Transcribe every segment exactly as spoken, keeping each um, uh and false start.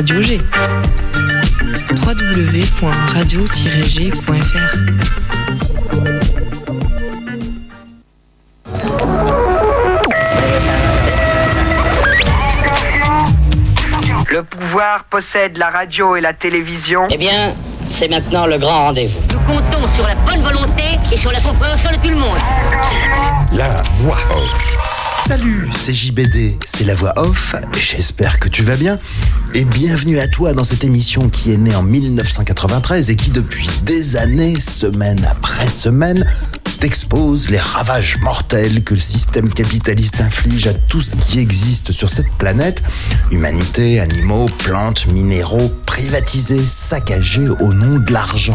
Radio G. w w w point radio tiret g point f r. Le pouvoir possède la radio et la télévision. Eh bien, c'est maintenant le grand rendez-vous. Nous comptons sur la bonne volonté et sur la compréhension de tout le monde. La voix off. Salut, c'est J B D, c'est la voix off, j'espère que tu vas bien. Et bienvenue à toi dans cette émission qui est née en dix-neuf cent quatre-vingt-treize et qui depuis des années, semaine après semaine, t'expose les ravages mortels que le système capitaliste inflige à tout ce qui existe sur cette planète. Humanité, animaux, plantes, minéraux, privatisés, saccagés au nom de l'argent.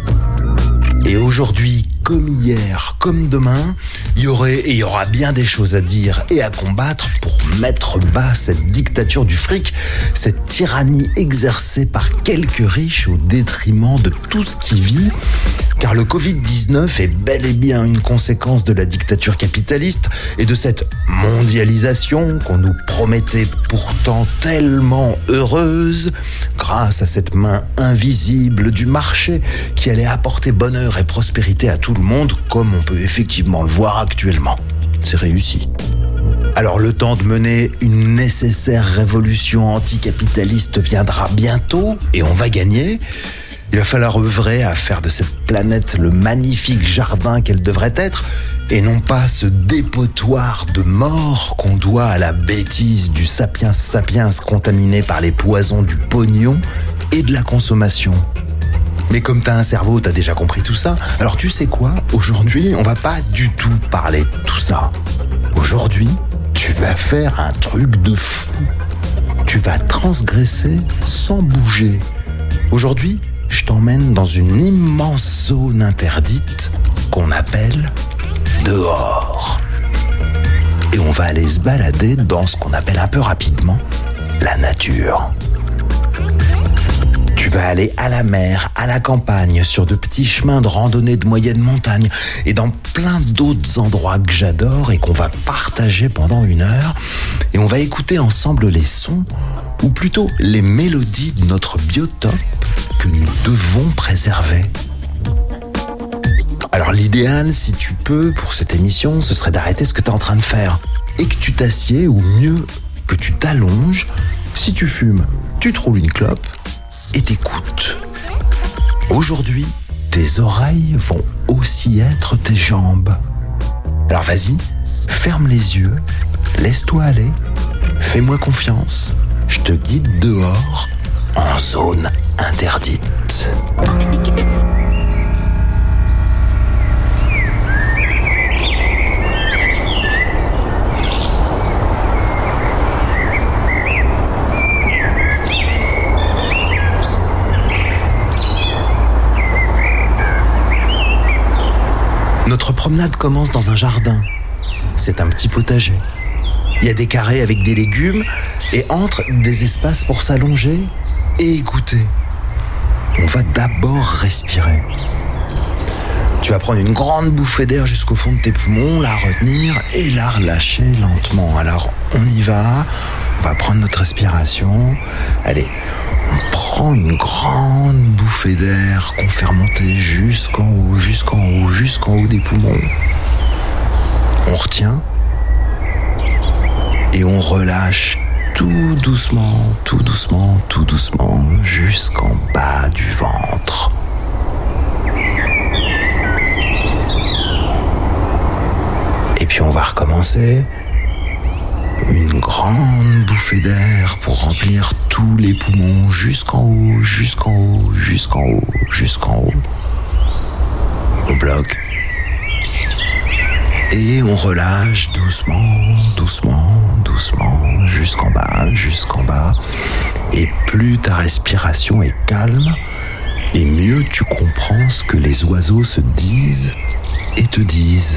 Et aujourd'hui, comme hier, comme demain, il y aurait et il y aura bien des choses à dire et à combattre pour mettre bas cette dictature du fric, cette tyrannie exercée par quelques riches au détriment de tout ce qui vit. Car le covid dix-neuf est bel et bien une conséquence de la dictature capitaliste et de cette mondialisation qu'on nous promettait pourtant tellement heureuse grâce à cette main invisible du marché qui allait apporter bonheur et prospérité à tout le monde, comme on peut effectivement le voir actuellement. C'est réussi. Alors le temps de mener une nécessaire révolution anticapitaliste viendra bientôt et on va gagner. Il va falloir œuvrer à faire de cette planète le magnifique jardin qu'elle devrait être et non pas ce dépotoir de mort qu'on doit à la bêtise du sapiens sapiens contaminé par les poisons du pognon et de la consommation. Mais comme t'as un cerveau, t'as déjà compris tout ça. Alors tu sais quoi ? Aujourd'hui, on va pas du tout parler de tout ça. Aujourd'hui, tu vas faire un truc de fou. Tu vas transgresser sans bouger. Aujourd'hui, je t'emmène dans une immense zone interdite qu'on appelle dehors. Et on va aller se balader dans ce qu'on appelle un peu rapidement la nature. Tu vas aller à la mer, à la campagne, sur de petits chemins de randonnée de moyenne montagne et dans plein d'autres endroits que j'adore et qu'on va partager pendant une heure. Et on va écouter ensemble les sons, ou plutôt les mélodies de notre biotope que nous devons préserver. Alors l'idéal, si tu peux, pour cette émission, ce serait d'arrêter ce que tu es en train de faire et que tu t'assieds, ou mieux, que tu t'allonges. Si tu fumes, tu te roules une clope et t'écoutes. Aujourd'hui, tes oreilles vont aussi être tes jambes. Alors vas-y, ferme les yeux, laisse-toi aller, fais-moi confiance. Je te guide dehors, en zone interdite. Notre promenade commence dans un jardin. C'est un petit potager. Il y a des carrés avec des légumes et entre des espaces pour s'allonger et écouter. On va d'abord respirer. Tu vas prendre une grande bouffée d'air jusqu'au fond de tes poumons, la retenir et la relâcher lentement. Alors on y va, on va prendre notre respiration. Allez, on prend une grande bouffée d'air qu'on fait remonter jusqu'en haut, jusqu'en haut, jusqu'en haut des poumons. On retient et on relâche tout doucement, tout doucement, tout doucement, jusqu'en bas du ventre. Et puis on va recommencer. Une grande bouffée d'air pour remplir tous les poumons jusqu'en haut, jusqu'en haut, jusqu'en haut, jusqu'en haut. On bloque. Et on relâche doucement, doucement, doucement, jusqu'en bas, jusqu'en bas. Et plus ta respiration est calme, et mieux tu comprends ce que les oiseaux se disent et te disent.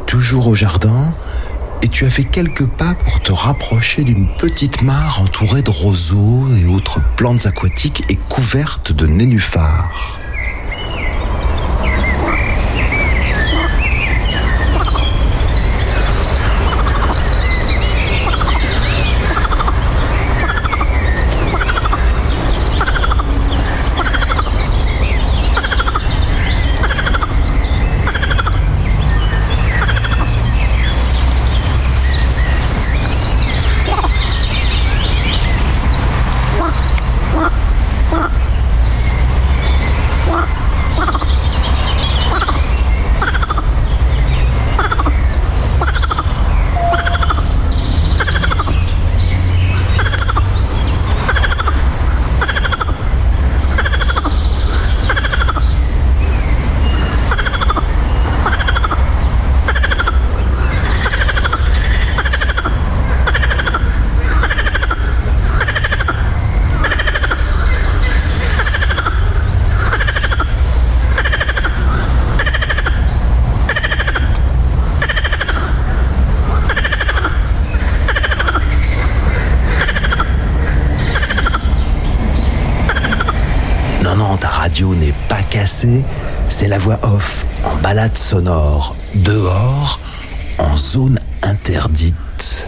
toujours au jardin et tu as fait quelques pas pour te rapprocher d'une petite mare entourée de roseaux et autres plantes aquatiques et couverte de nénuphars. N'est pas cassé, c'est la voix off en balade sonore, dehors, en zone interdite.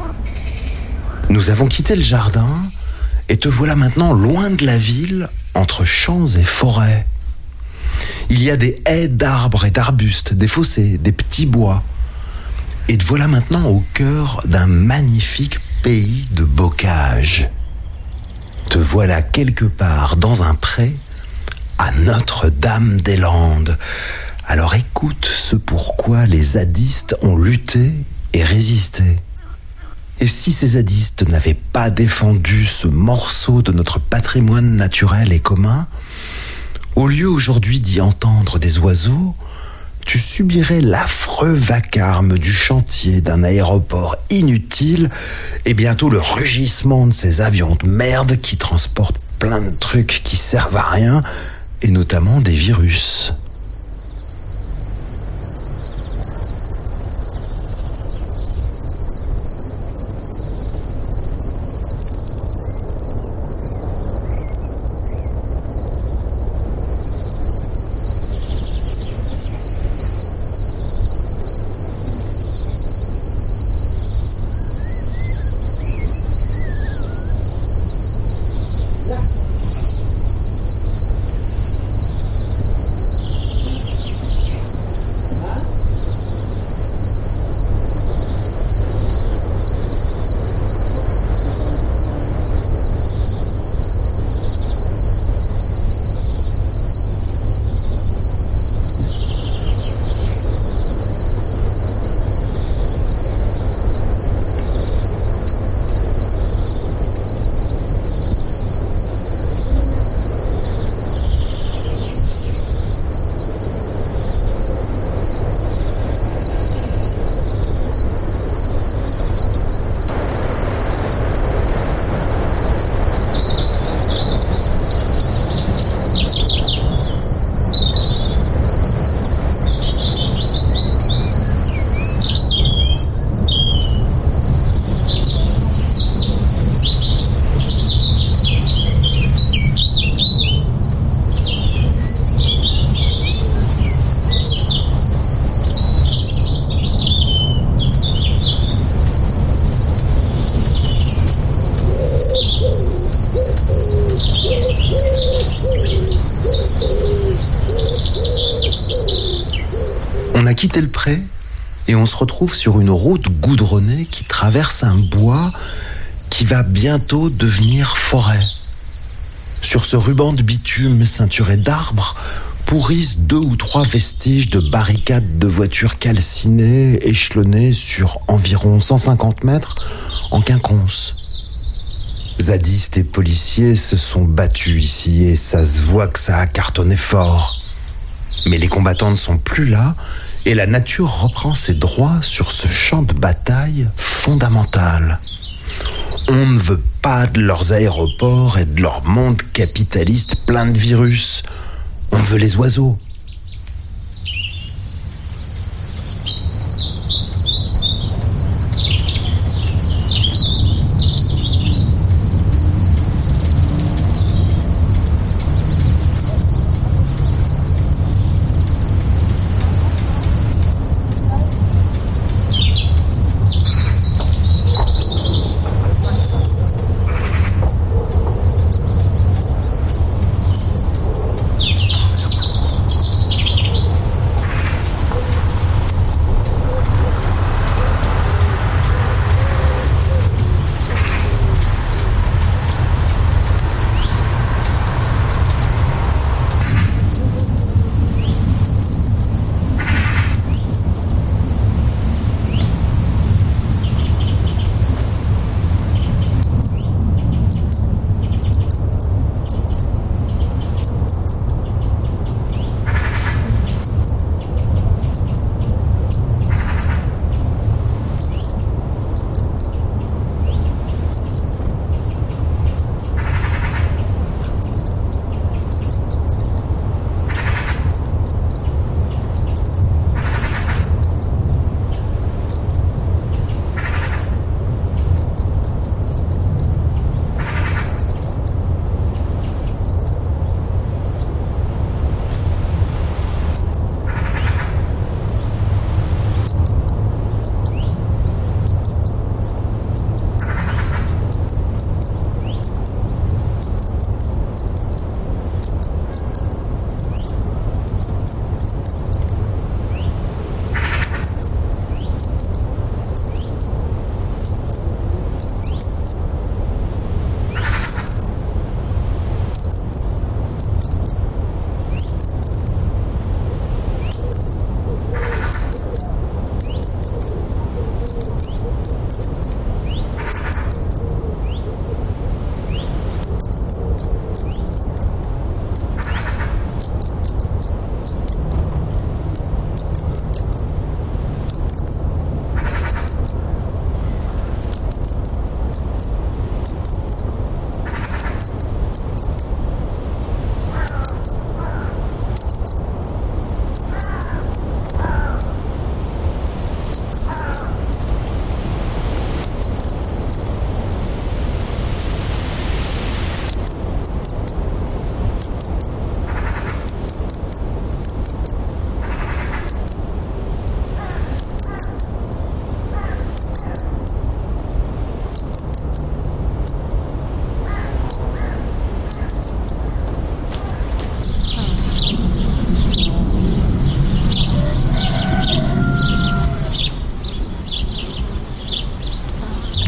Nous avons quitté le jardin et te voilà maintenant loin de la ville, entre champs et forêts. Il y a des haies d'arbres et d'arbustes, des fossés, des petits bois. Et te voilà maintenant au cœur d'un magnifique pays de bocage. Te voilà quelque part dans un pré, à Notre-Dame-des-Landes. Alors écoute ce pourquoi les zadistes ont lutté et résisté. Et si ces zadistes n'avaient pas défendu ce morceau de notre patrimoine naturel et commun, au lieu aujourd'hui d'y entendre des oiseaux, tu subirais l'affreux vacarme du chantier d'un aéroport inutile et bientôt le rugissement de ces avions de merde qui transportent plein de trucs qui servent à rien, et notamment des virus. On a quitté le pré et on se retrouve sur une route goudronnée qui traverse un bois qui va bientôt devenir forêt. Sur ce ruban de bitume ceinturé d'arbres pourrissent deux ou trois vestiges de barricades de voitures calcinées, échelonnées sur environ cent cinquante mètres en quinconce. Zadistes et policiers se sont battus ici et ça se voit que ça a cartonné fort. Mais les combattants ne sont plus là et la nature reprend ses droits sur ce champ de bataille fondamental. On ne veut pas de leurs aéroports et de leur monde capitaliste plein de virus. On veut les oiseaux.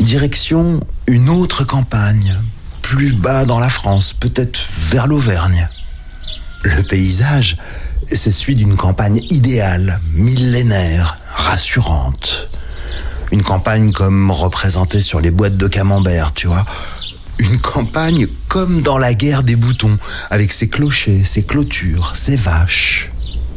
Direction une autre campagne, plus bas dans la France, peut-être vers l'Auvergne. Le paysage, c'est celui d'une campagne idéale, millénaire, rassurante. Une campagne comme représentée sur les boîtes de camembert, tu vois. Une campagne comme dans la guerre des boutons, avec ses clochers, ses clôtures, ses vaches.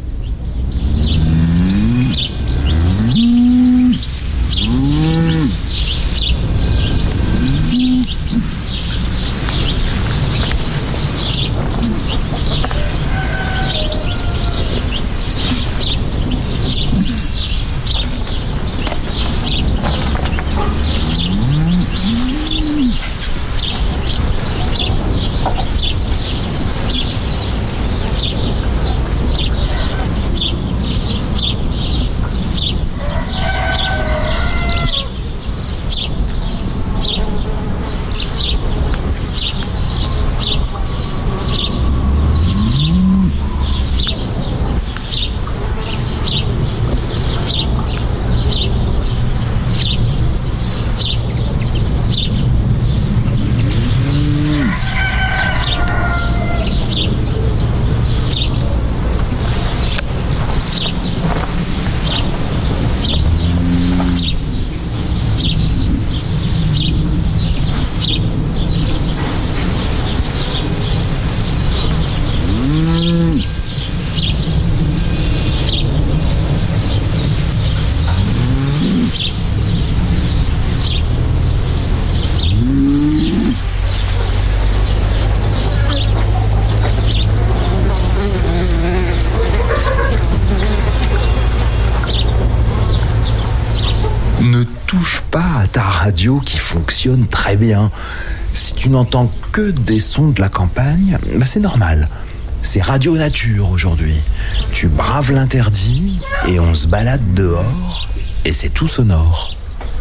Ne touche pas à ta radio qui fonctionne très bien. Si tu n'entends que des sons de la campagne, bah c'est normal. C'est Radio Nature aujourd'hui. Tu braves l'interdit et on se balade dehors et c'est tout sonore.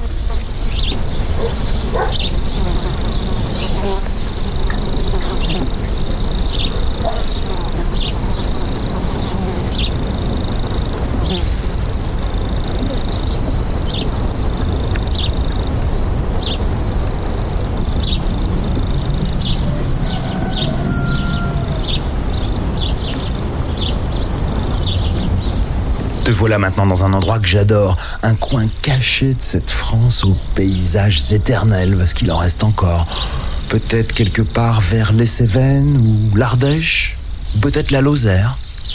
Te voilà maintenant dans un endroit que j'adore, un coin caché de cette France aux paysages éternels, parce qu'il en reste encore. Peut-être quelque part vers les Cévennes ou l'Ardèche, ou peut-être la Lozère.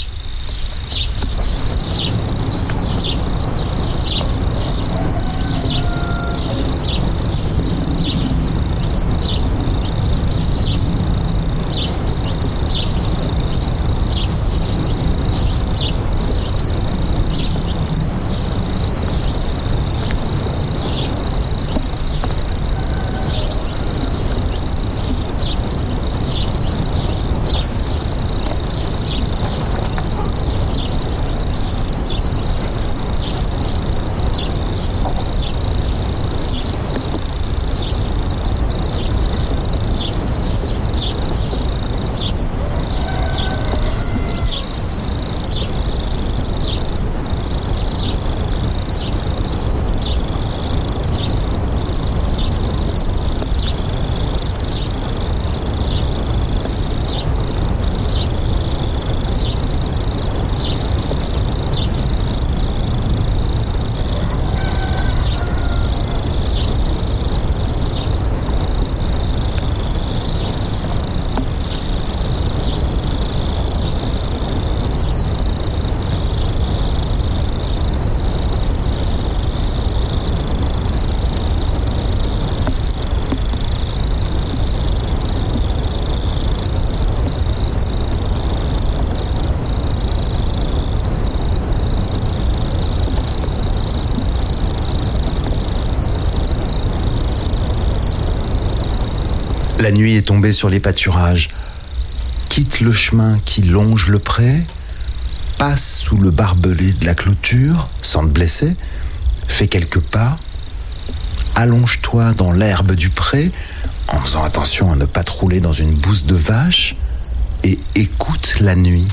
La nuit est tombée sur les pâturages. Quitte le chemin qui longe le pré, passe sous le barbelé de la clôture, sans te blesser, fais quelques pas, allonge-toi dans l'herbe du pré, en faisant attention à ne pas te rouler dans une bouse de vache, et écoute la nuit.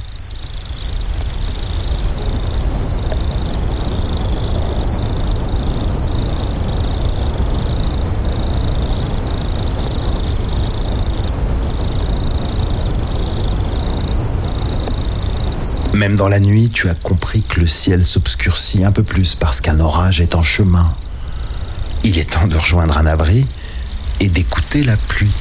Même dans la nuit, tu as compris que le ciel s'obscurcit un peu plus parce qu'un orage est en chemin. Il est temps de rejoindre un abri et d'écouter la pluie.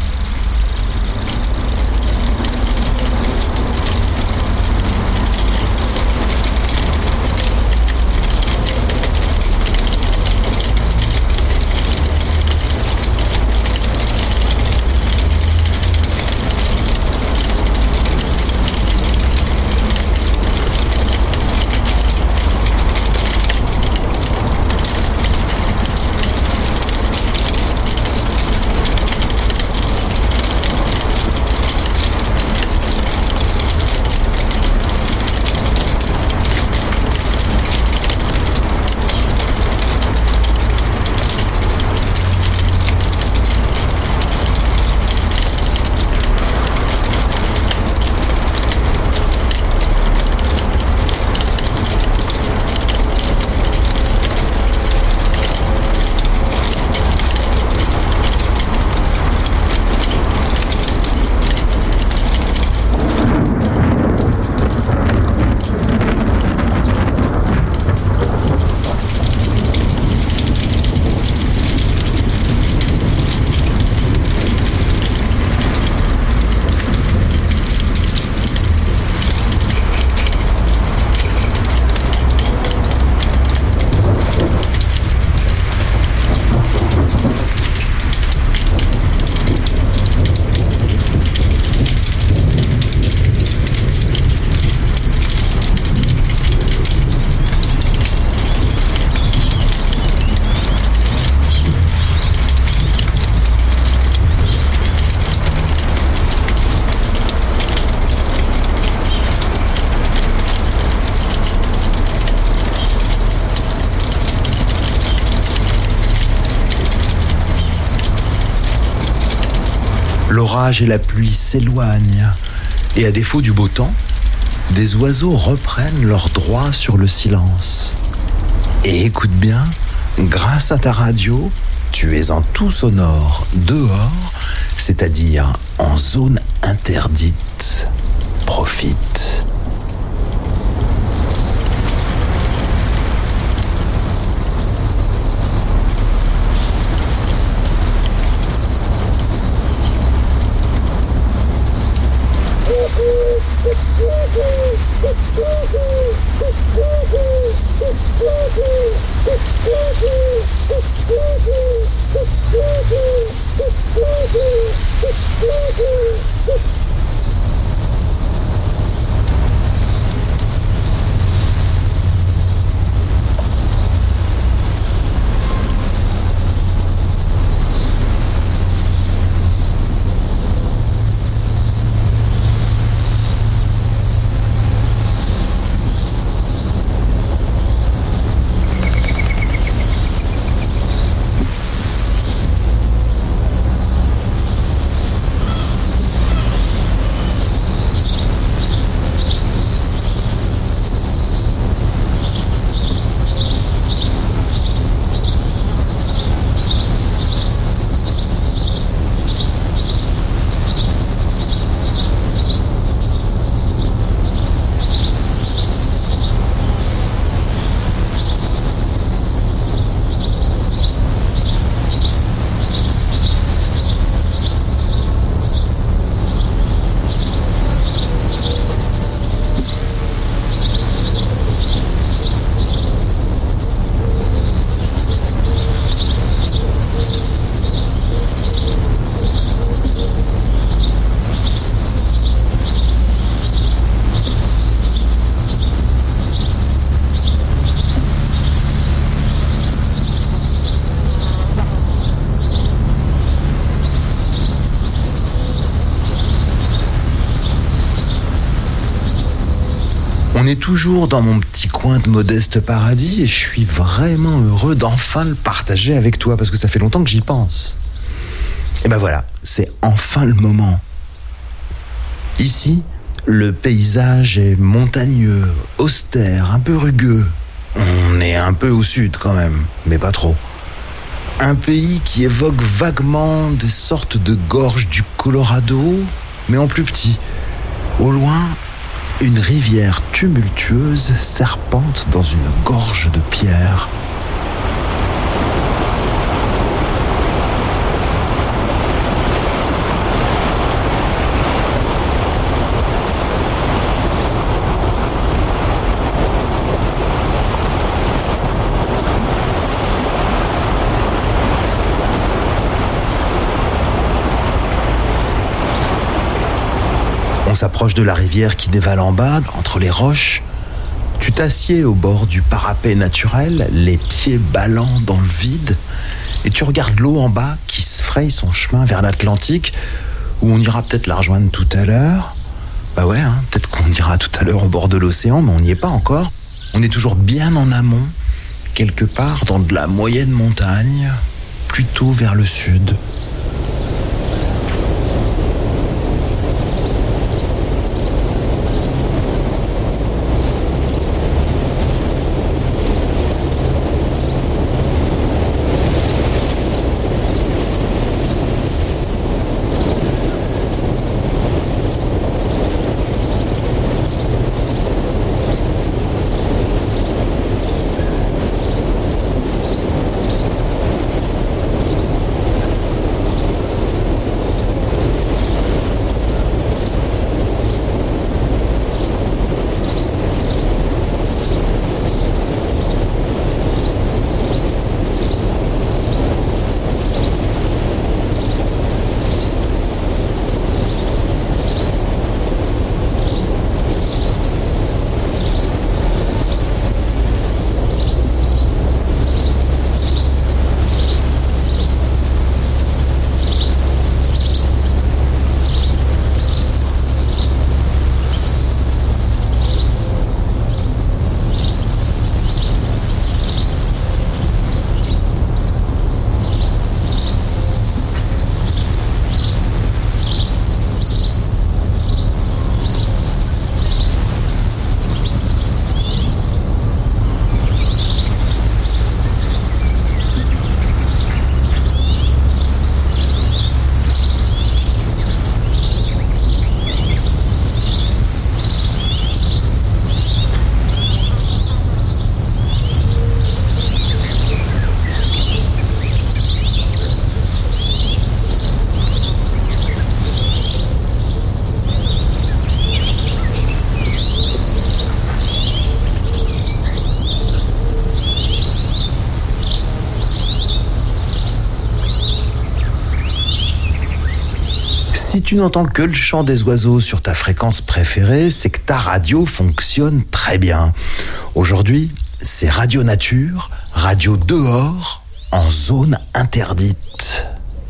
L'orage et la pluie s'éloignent et à défaut du beau temps, des oiseaux reprennent leur droit sur le silence. Et écoute bien, grâce à ta radio, tu es en tout sonore dehors, c'est-à-dire en zone interdite. Profite. On est toujours dans mon petit coin de modeste paradis et je suis vraiment heureux d'enfin le partager avec toi parce que ça fait longtemps que j'y pense. Et ben voilà, c'est enfin le moment. Ici, le paysage est montagneux, austère, un peu rugueux. On est un peu au sud quand même, mais pas trop. Un pays qui évoque vaguement des sortes de gorges du Colorado, mais en plus petit. Au loin, une rivière tumultueuse serpente dans une gorge de pierre. On s'approche de la rivière qui dévale en bas, entre les roches. Tu t'assieds au bord du parapet naturel, les pieds ballants dans le vide, et tu regardes l'eau en bas qui se fraye son chemin vers l'Atlantique, où on ira peut-être la rejoindre tout à l'heure. Bah ouais, hein, peut-être qu'on ira tout à l'heure au bord de l'océan, mais on n'y est pas encore. On est toujours bien en amont, quelque part dans de la moyenne montagne, plutôt vers le sud. Si tu n'entends que le chant des oiseaux sur ta fréquence préférée, c'est que ta radio fonctionne très bien. Aujourd'hui, c'est Radio Nature, radio dehors, en zone interdite.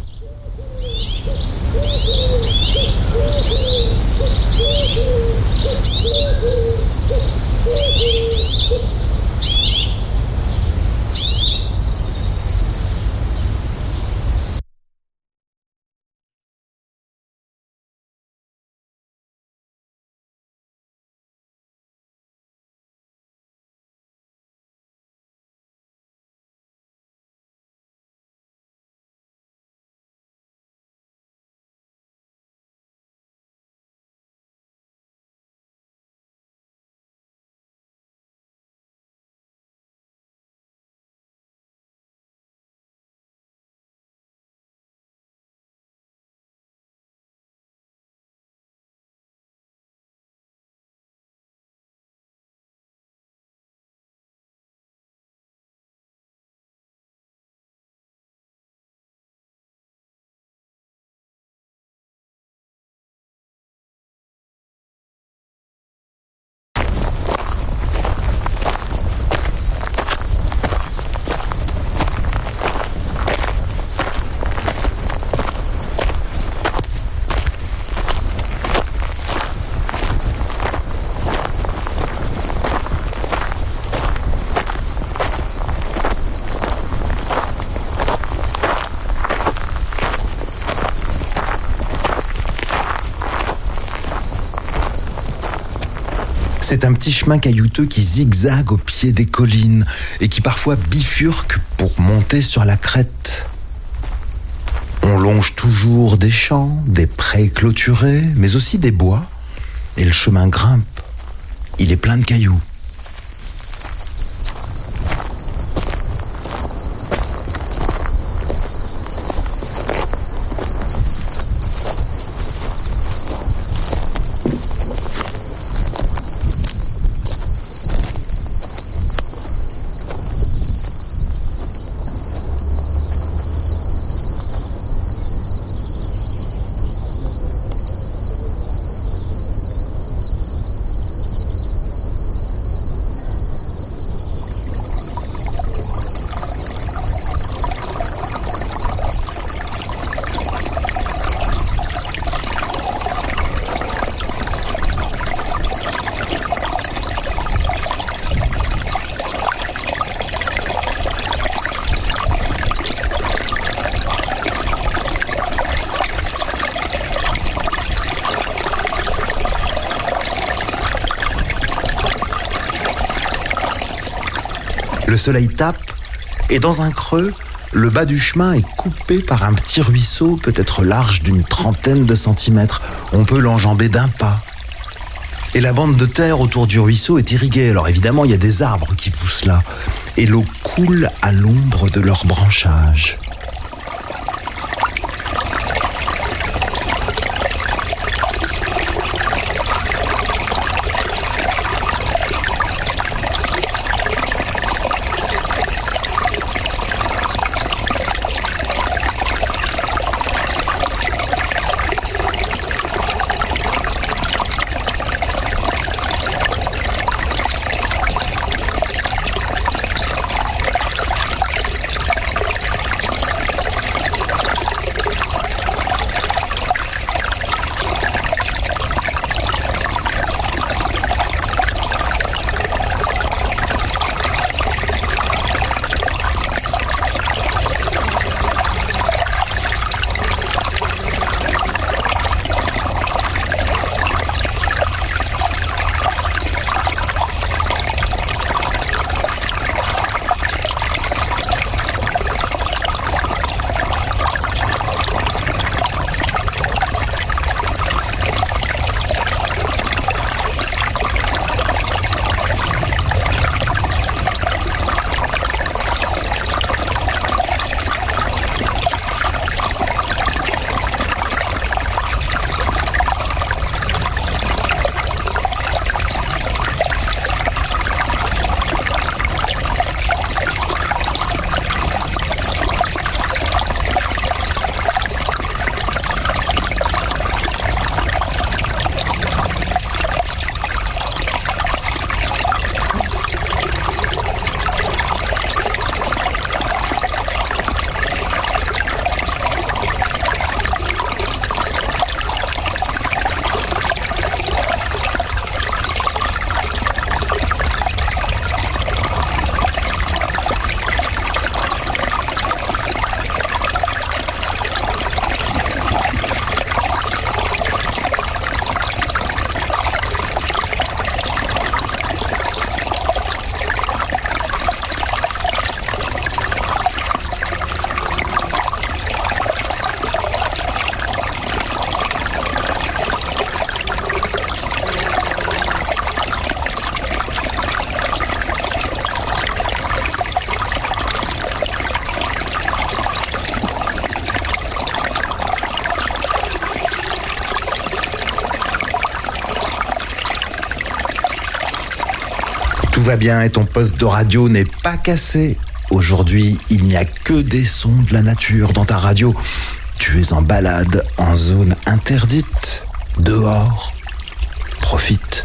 C'est un petit chemin caillouteux qui zigzague au pied des collines et qui parfois bifurque pour monter sur la crête. On longe toujours des champs, des prés clôturés, mais aussi des bois, et le chemin grimpe il est plein de cailloux. Le soleil tape et dans un creux, le bas du chemin est coupé par un petit ruisseau, peut-être large d'une trentaine de centimètres. On peut l'enjamber d'un pas. Et la bande de terre autour du ruisseau est irriguée. Alors évidemment, il y a des arbres qui poussent là. Et l'eau coule à l'ombre de leurs branchages. Tout va bien et ton poste de radio n'est pas cassé. Aujourd'hui, il n'y a que des sons de la nature dans ta radio. Tu es en balade en zone interdite. Dehors. Profite.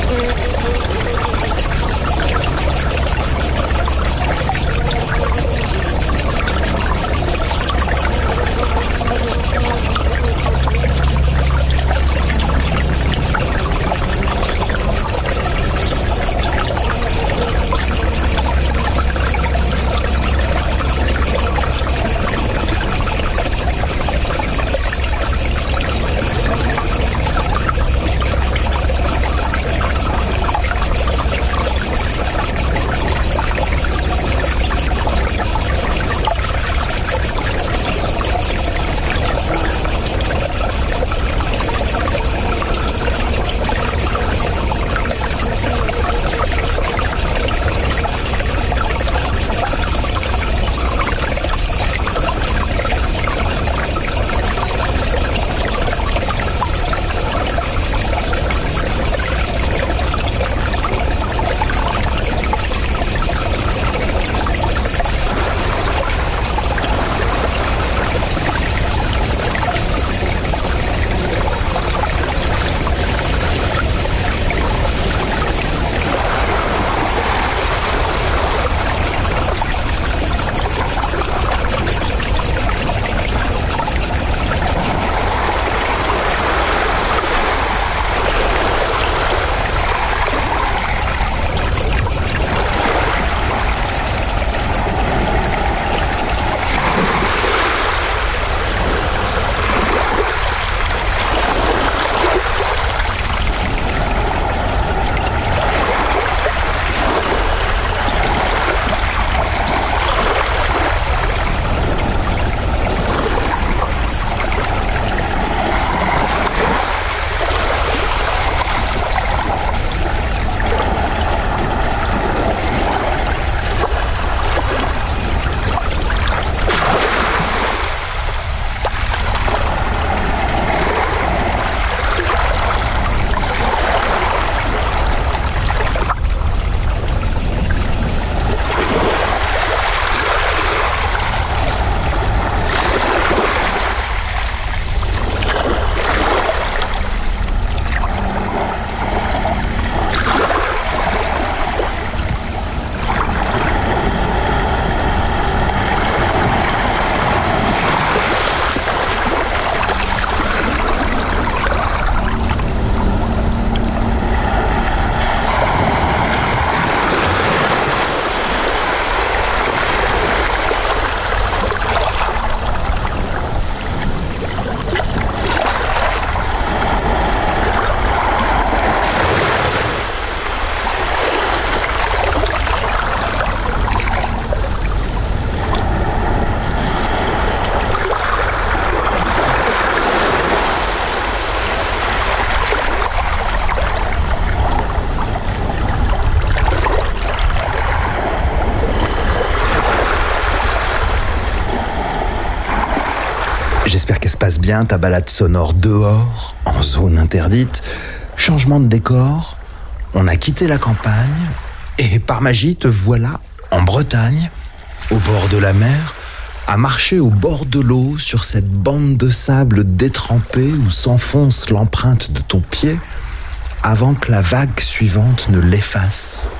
J'espère qu'elle se passe bien, ta balade sonore dehors, en zone interdite. Changement de décor, on a quitté la campagne et par magie te voilà en Bretagne, au bord de la mer, à marcher au bord de l'eau sur cette bande de sable détrempée où s'enfonce l'empreinte de ton pied avant que la vague suivante ne l'efface.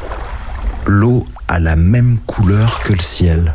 L'eau a la même couleur que le ciel.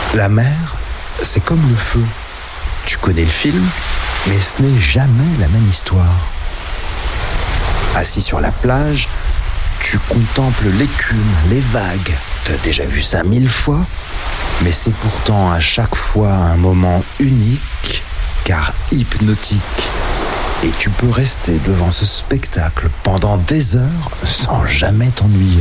La mer, c'est comme le feu. Tu connais le film, mais ce n'est jamais la même histoire. Assis sur la plage, tu contemples l'écume, les vagues. Tu as déjà vu ça mille fois, mais c'est pourtant à chaque fois un moment unique, car hypnotique. Et tu peux rester devant ce spectacle pendant des heures sans jamais t'ennuyer.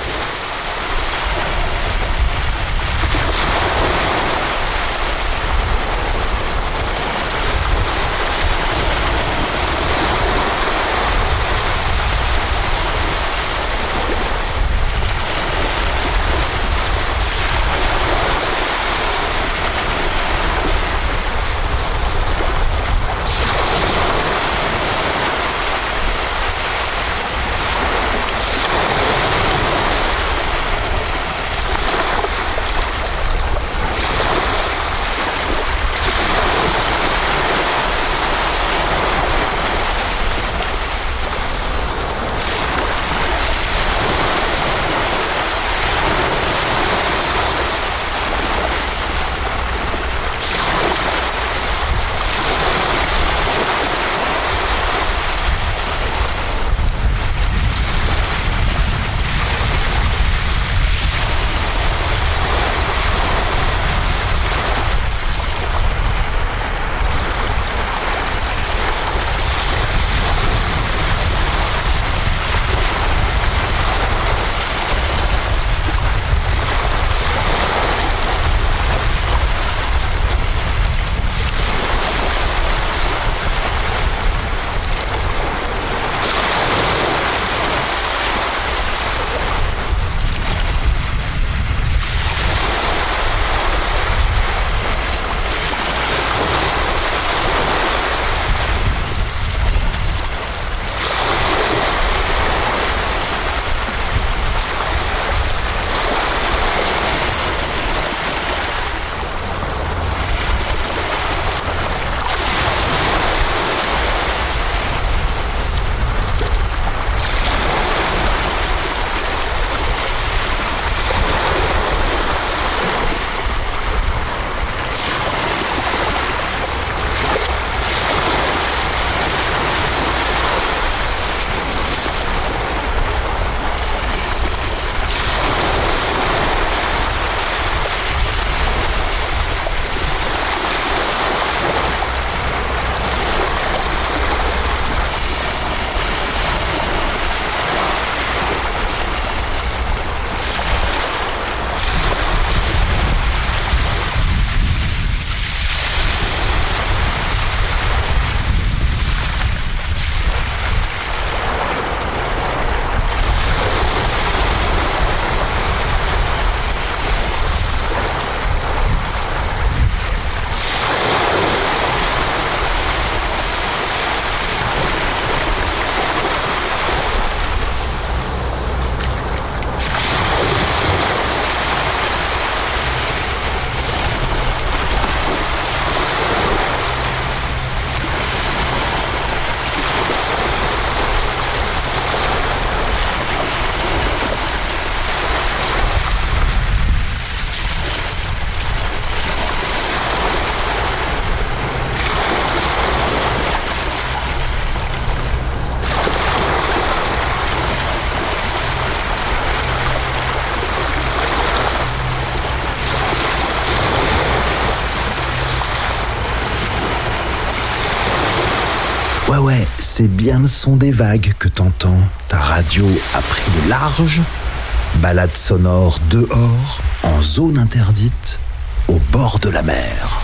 Ouais, ouais, c'est bien le son des vagues que t'entends. Ta radio a pris le large. Balade sonore dehors, en zone interdite, au bord de la mer.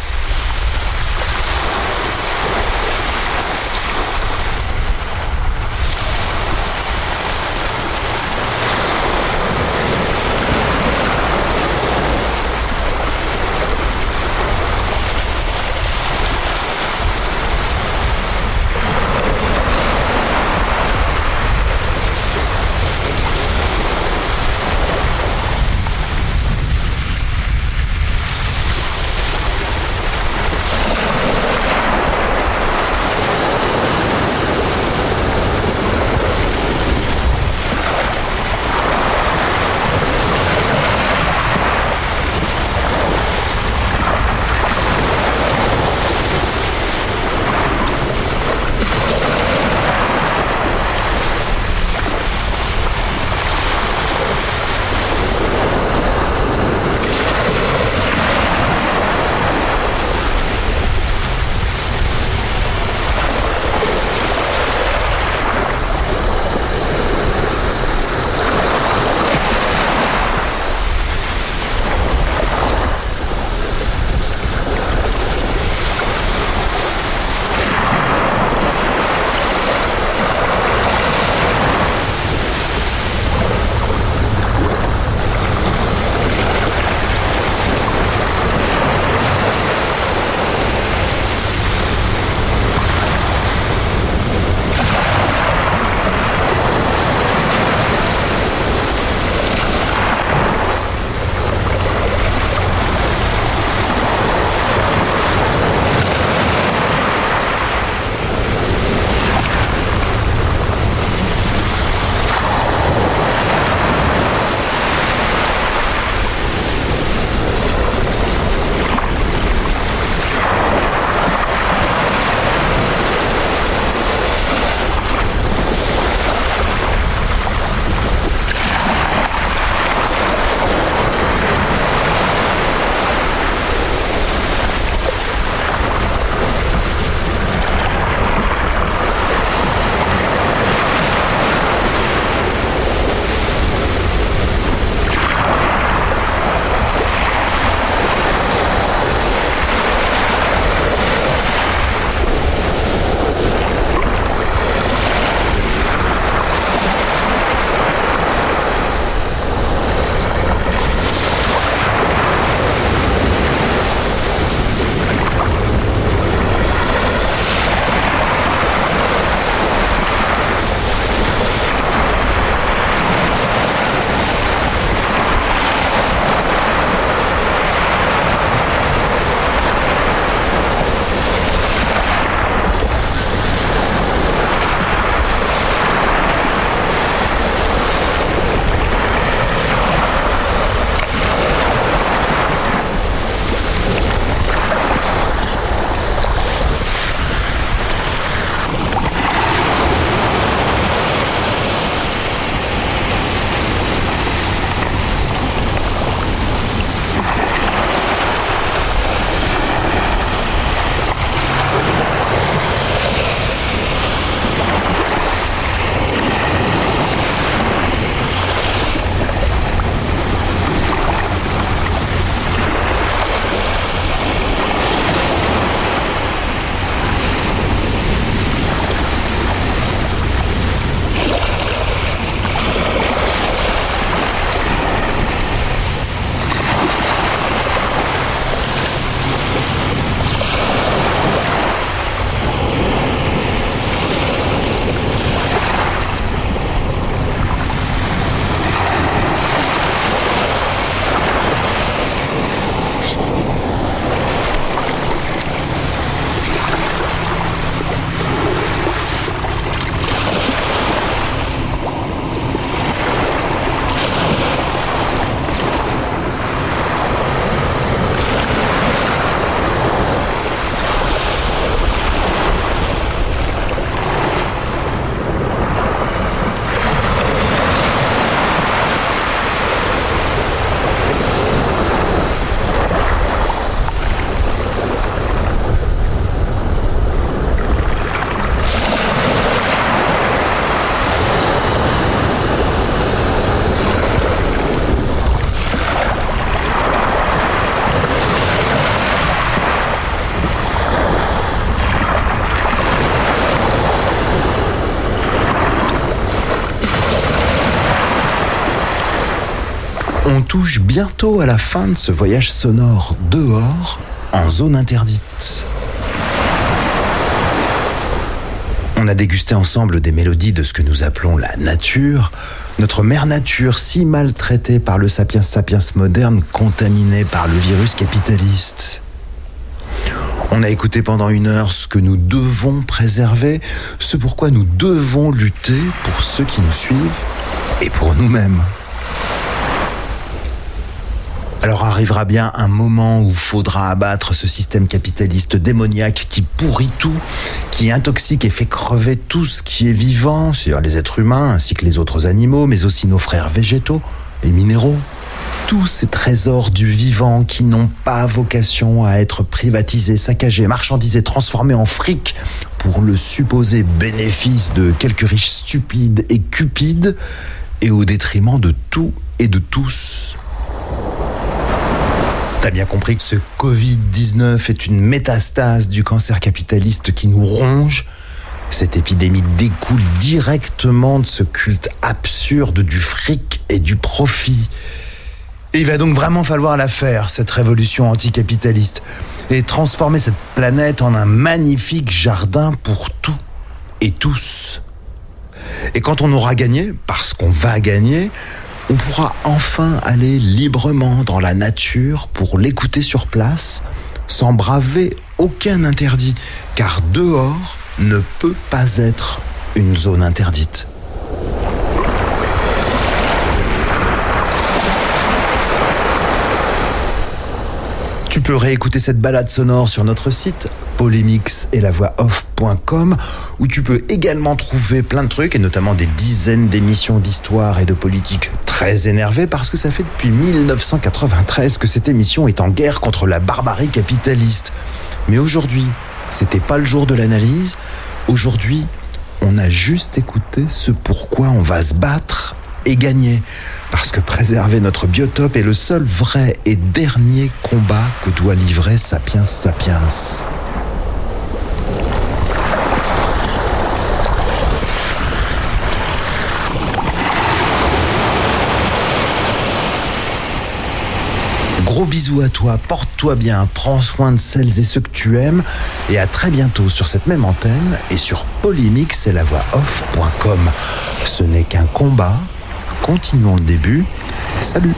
On touche bientôt à la fin de ce voyage sonore dehors, en zone interdite. On a dégusté ensemble des mélodies de ce que nous appelons la nature, notre mère nature si maltraitée par le sapiens sapiens moderne, contaminée par le virus capitaliste. On a écouté pendant une heure ce que nous devons préserver, ce pourquoi nous devons lutter pour ceux qui nous suivent et pour nous-mêmes. Alors arrivera bien un moment où faudra abattre ce système capitaliste démoniaque qui pourrit tout, qui intoxique et fait crever tout ce qui est vivant, c'est-à-dire les êtres humains ainsi que les autres animaux, mais aussi nos frères végétaux et minéraux. Tous ces trésors du vivant qui n'ont pas vocation à être privatisés, saccagés, marchandisés, transformés en fric pour le supposé bénéfice de quelques riches stupides et cupides et au détriment de tout et de tous. T'as bien compris que ce covid dix-neuf est une métastase du cancer capitaliste qui nous ronge. Cette épidémie découle directement de ce culte absurde du fric et du profit. Et il va donc vraiment falloir la faire, cette révolution anticapitaliste, et transformer cette planète en un magnifique jardin pour tout et tous. Et quand on aura gagné, parce qu'on va gagner, on pourra enfin aller librement dans la nature pour l'écouter sur place, sans braver aucun interdit, car dehors ne peut pas être une zone interdite. Tu peux réécouter cette balade sonore sur notre site polémix et la voix off point com où tu peux également trouver plein de trucs et notamment des dizaines d'émissions d'histoire et de politique très énervées parce que ça fait depuis dix-neuf cent quatre-vingt-treize que cette émission est en guerre contre la barbarie capitaliste. Mais aujourd'hui, c'était pas le jour de l'analyse. Aujourd'hui, on a juste écouté ce pourquoi on va se battre et gagner. Parce que préserver notre biotope est le seul vrai et dernier combat que doit livrer Sapiens Sapiens. Gros bisous à toi, porte-toi bien, prends soin de celles et ceux que tu aimes et à très bientôt sur cette même antenne et sur polémix et la voix off point com. Ce n'est qu'un combat. Continuons le début. Salut!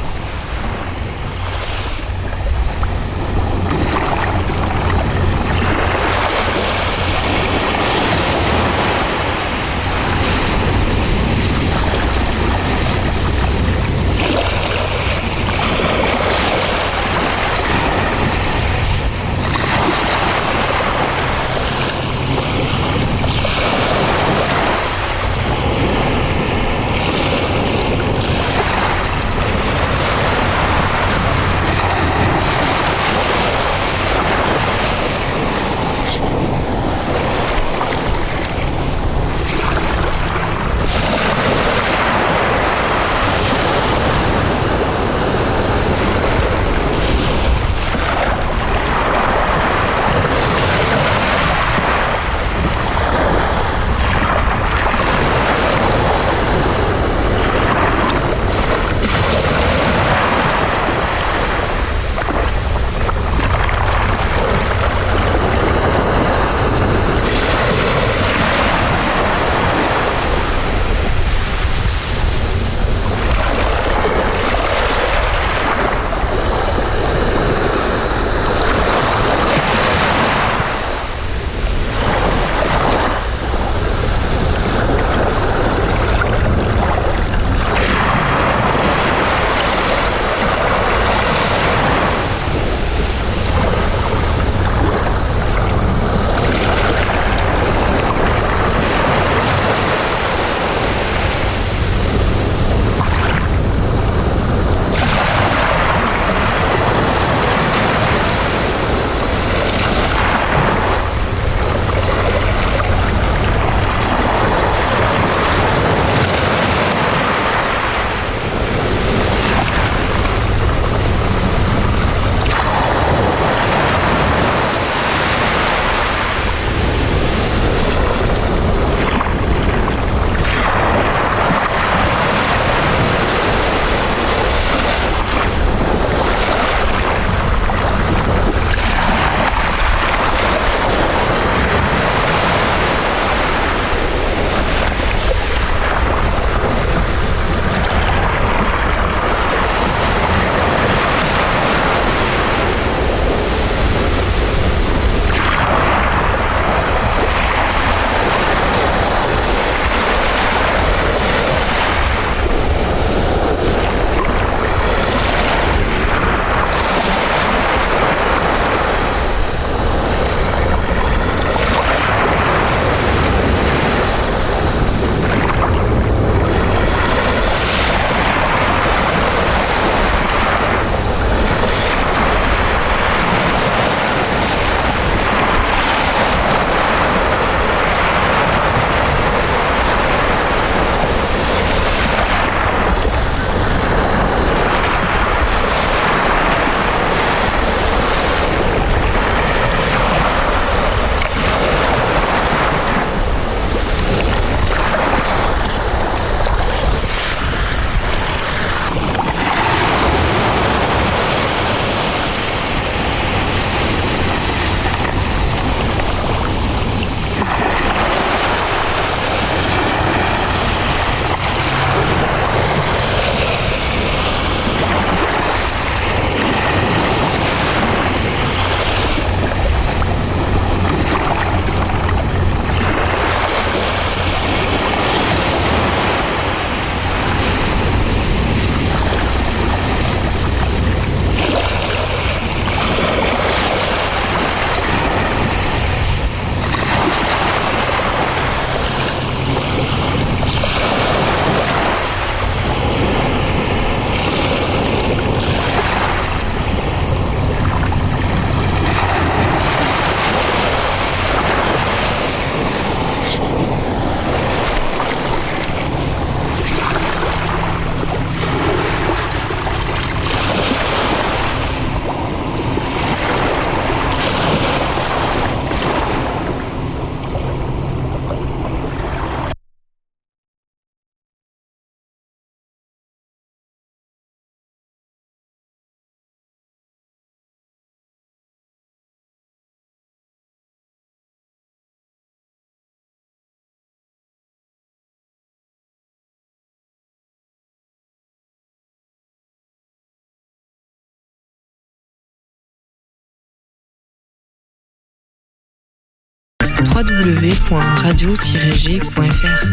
w w w point radio tiret g point f r.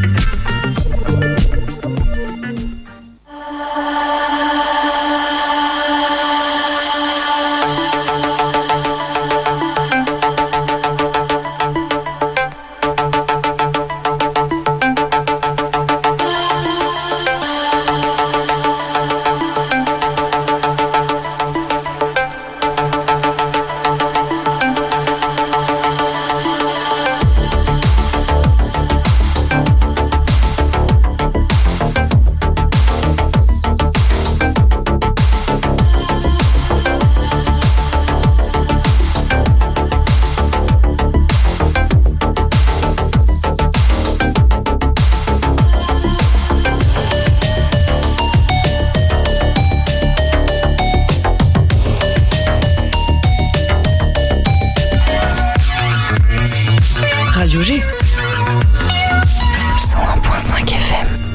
Radio G. cent un point cinq F M.